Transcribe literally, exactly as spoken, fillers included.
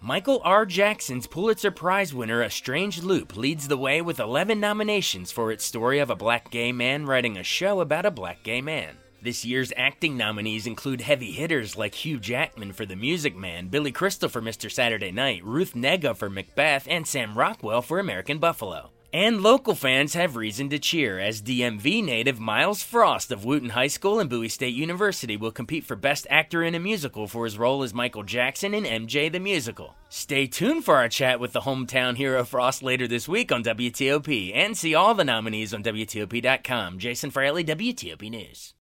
Michael R. Jackson's Pulitzer Prize winner A Strange Loop leads the way with eleven nominations for its story of a black gay man writing a show about a black gay man. This year's acting nominees include heavy hitters like Hugh Jackman for The Music Man, Billy Crystal for Mister Saturday Night, Ruth Negga for Macbeth, and Sam Rockwell for American Buffalo. And local fans have reason to cheer, as D M V native Miles Frost of Wooten High School and Bowie State University will compete for Best Actor in a Musical for his role as Michael Jackson in M J the Musical. Stay tuned for our chat with the hometown hero Frost later this week on W T O P, and see all the nominees on W T O P dot com. Jason Fraley, W T O P News.